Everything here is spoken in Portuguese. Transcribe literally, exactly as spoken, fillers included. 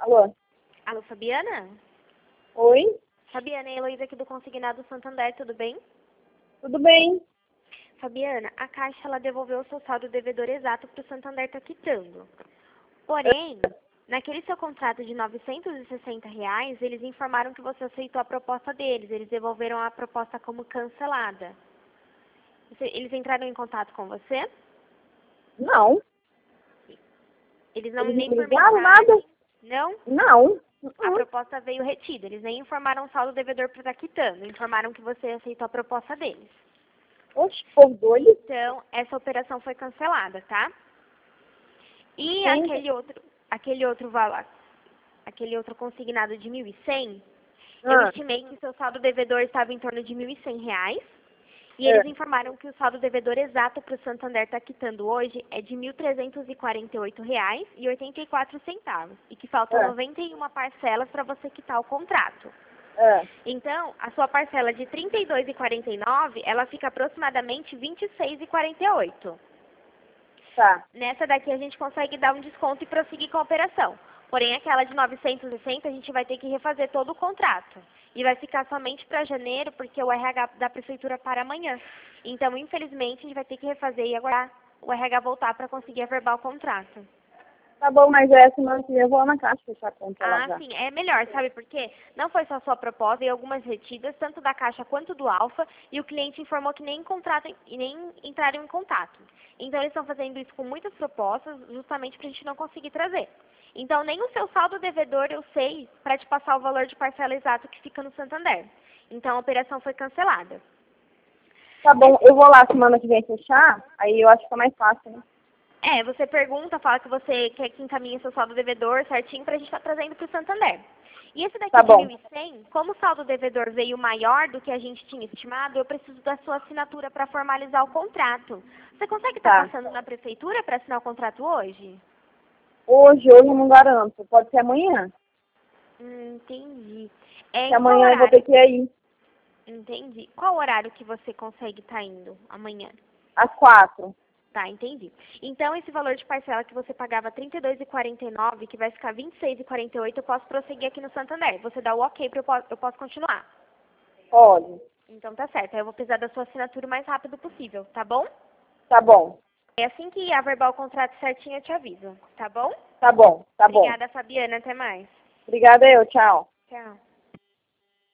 Alô? Alô, Fabiana? Oi? Fabiana, é a Heloísa aqui do Consignado Santander, tudo bem? Tudo bem? Fabiana, a Caixa ela devolveu o seu saldo devedor exato para o Santander estar quitando. Porém, naquele seu contrato de novecentos e sessenta reais, eles informaram que você aceitou a proposta deles. Eles devolveram a proposta como cancelada. Você- Eles entraram em contato com você? Não. Eles não Eles nem não por ligaram mensagem? nada? Não? Não. A Uh-uh. proposta veio retida. Eles nem informaram o saldo devedor para estar quitando. Informaram que você aceitou a proposta deles. Oxe, povo doido. Então, essa operação foi cancelada, tá? E Sim. aquele outro, aquele outro valor, aquele outro consignado de mil e cem, eu Ah, estimei que seu saldo devedor estava em torno de mil e cem reais. E é. eles informaram que o saldo devedor exato para o Santander estar quitando hoje é de mil trezentos e quarenta e oito reais e oitenta e quatro centavos. E que faltam É. noventa e uma parcelas para você quitar o contrato. É. Então, a sua parcela de trinta e dois reais e quarenta e nove centavos, ela fica aproximadamente vinte e seis reais e quarenta e oito centavos. Tá. Nessa daqui a gente consegue dar um desconto e prosseguir com a operação. Porém, aquela de novecentos e sessenta a gente vai ter que refazer todo o contrato. E vai ficar somente para janeiro, porque o R H da prefeitura para amanhã. Então, infelizmente, a gente vai ter que refazer e aguardar o R H voltar para conseguir averbar o contrato. Tá bom, mas é semana que vem eu vou lá na caixa fechar a conta lá Ah, já. sim, é melhor, sabe por quê? Não foi só sua proposta e algumas retidas, tanto da Caixa quanto do Alfa, e o cliente informou que nem, contrato, e nem entraram em contato. Então, eles estão fazendo isso com muitas propostas, justamente para a gente não conseguir trazer. Então, nem o seu saldo devedor eu sei para te passar o valor de parcela exato que fica no Santander. Então, a operação foi cancelada. Tá bom, eu vou lá semana que vem fechar, aí eu acho que fica mais fácil, né? É, você pergunta, fala que você quer que encaminhe seu saldo devedor certinho para a gente estar trazendo para o Santander. E esse daqui Tá de bom. mil e cem, como o saldo devedor veio maior do que a gente tinha estimado, eu preciso da sua assinatura para formalizar o contrato. Você consegue estar Tá. passando na prefeitura para assinar o contrato hoje? Hoje, hoje eu não garanto. Pode ser amanhã. Hum, entendi. É, Que em qual amanhã eu vou ter horário? que ir aí. Entendi. Qual horário que você consegue estar indo amanhã? Às quatro. Tá, entendi. Então, esse valor de parcela que você pagava trinta e dois reais e quarenta e nove centavos, que vai ficar vinte e seis reais e quarenta e oito centavos, eu posso prosseguir aqui no Santander. Você dá o ok para eu, po- eu posso continuar. Pode. Então tá certo. Aí eu vou precisar da sua assinatura o mais rápido possível, tá bom? Tá bom. É assim que averbar o contrato certinho, eu te aviso, tá bom? Tá bom. Tá bom. Obrigada, Fabiana. Até mais. Obrigada eu. Tchau. Tchau.